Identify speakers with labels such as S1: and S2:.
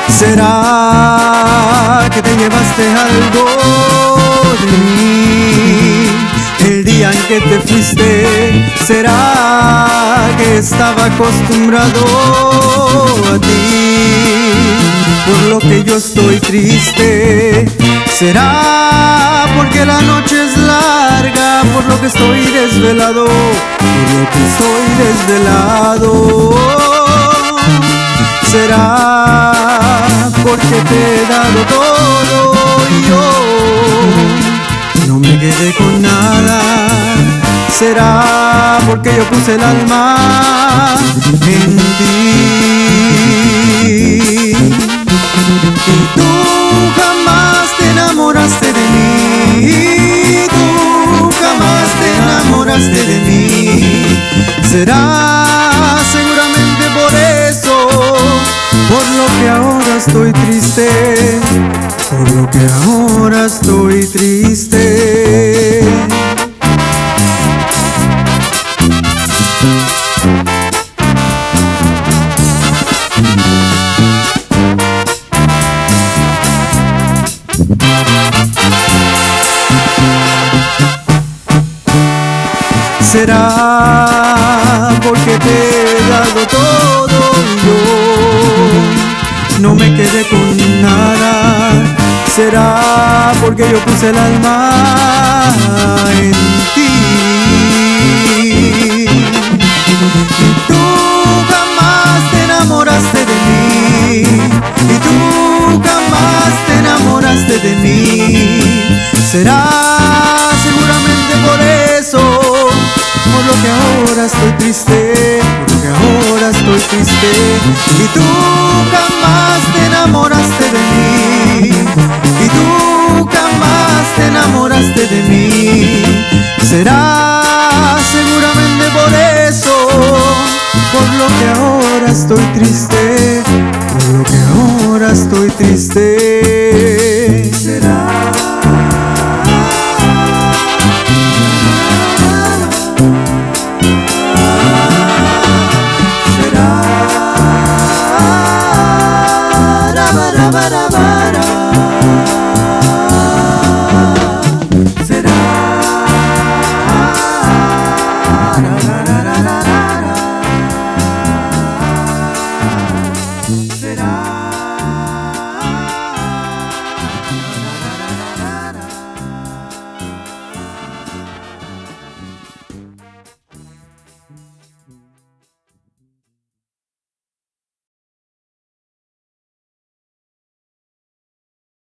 S1: ¿Será que te llevaste algo de mí el día en que te fuiste? ¿Será que estaba acostumbrado a ti, por lo que yo estoy triste? ¿Será porque la noche es larga, por lo que estoy desvelado, por lo que estoy desvelado? ¿Será porque te he dado todo y yo no me quedé con nada? ¿Será porque yo puse el alma en ti? Y tú jamás te enamoraste de mí, tú jamás te enamoraste de mí. ¿Será seguramente por eso, por lo que ahora estoy triste, por lo que ahora estoy triste? ¿Será porque te he dado todo y yo no me quedé con nada? ¿Será porque yo puse el alma en ti? Y tú jamás te enamoraste de mí, y tú jamás te enamoraste de mí. ¿Será seguramente por eso, por lo que ahora estoy triste, por lo que ahora estoy triste? Y tú jamás te enamoraste de mí, y tú jamás te enamoraste de mí. ¿Será seguramente por eso, por lo que ahora estoy triste, por lo que ahora estoy triste? ¿Será? Ba, ba, ba, ba.